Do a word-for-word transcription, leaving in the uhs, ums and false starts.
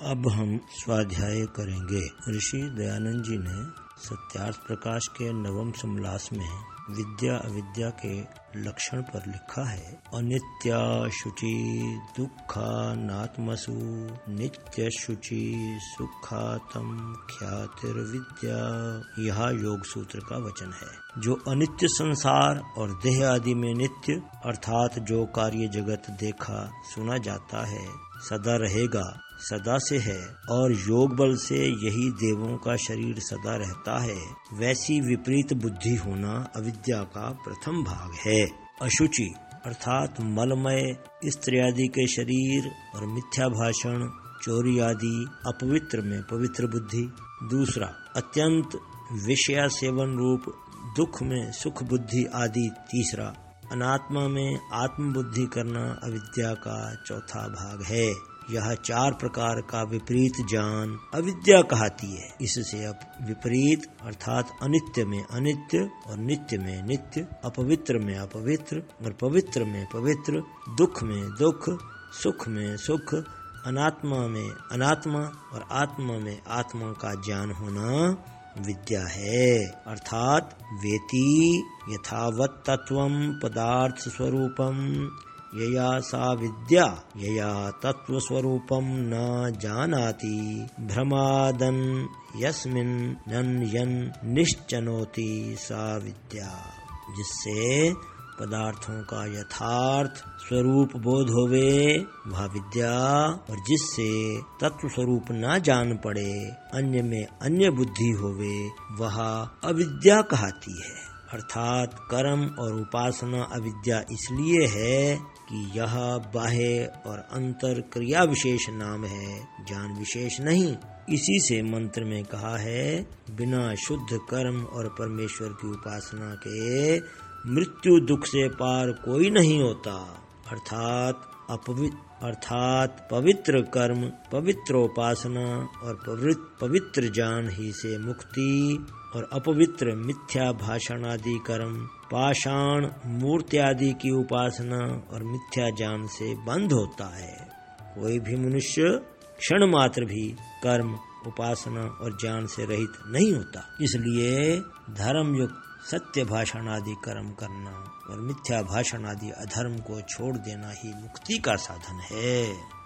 अब हम स्वाध्याय करेंगे। ऋषि दयानंद जी ने सत्यार्थ प्रकाश के नवम समलास में विद्या अविद्या के लक्षण पर लिखा है। अनित्या शुचि दुखा नात्मसु नित्य शुचि सुखातम ख्यातिर विद्या, यह योग सूत्र का वचन है। जो अनित्य संसार और देह आदि में नित्य अर्थात जो कार्य जगत देखा सुना जाता है सदा रहेगा, सदा से है और योग बल से यही देवों का शरीर सदा रहता है, वैसी विपरीत बुद्धि होना अविद्या का प्रथम भाग है। अशुचि अर्थात मलमय स्त्री आदि के शरीर और मिथ्या भाषण चोरी आदि अपवित्र में पवित्र बुद्धि। दूसरा अत्यंत विषया सेवन रूप दुख में सुख बुद्धि आदि। तीसरा अनात्मा में आत्म बुद्धि करना अविद्या का चौथा भाग है। यह चार प्रकार का विपरीत ज्ञान अविद्या कहती है। इससे अब विपरीत अर्थात अनित्य में अनित्य और नित्य में नित्य, अपवित्र में अपवित्र और पवित्र में पवित्र, दुख में दुख, सुख में सुख, अनात्मा में अनात्मा और आत्मा में आत्मा का ज्ञान होना विद्या है। अर्थात वेति यथावत तत्वम पदार्थ स्वरूपम यया सा विद्या यया तत्व स्वरूपम न जानाति भ्रमादन यस्मिन् नन यन निश्चनोति सा विद्या। जिससे पदार्थों का यथार्थ स्वरूप बोध होवे वह विद्या, और जिससे तत्व स्वरूप न जान पड़े अन्य में अन्य बुद्धि होवे वह अविद्या कहती है। अर्थात कर्म और उपासना अविद्या इसलिए है कि यह बाह्य और अंतर क्रिया विशेष नाम है, ज्ञान विशेष नहीं। इसी से मंत्र में कहा है बिना शुद्ध कर्म और परमेश्वर की उपासना के मृत्यु दुख से पार कोई नहीं होता। अर्थात अपवित्र अर्थात पवित्र कर्म पवित्र उपासना और पवित्र ज्ञान ही से मुक्ति और अपवित्र मिथ्या भाषण आदि कर्म पाषाण मूर्ति आदि की उपासना और मिथ्या ज्ञान से बंद होता है। कोई भी मनुष्य क्षण मात्र भी कर्म उपासना और ज्ञान से रहित नहीं होता। इसलिए धर्म युक्त सत्य भाषण आदि कर्म करना और मिथ्या भाषण आदि अधर्म को छोड़ देना ही मुक्ति का साधन है।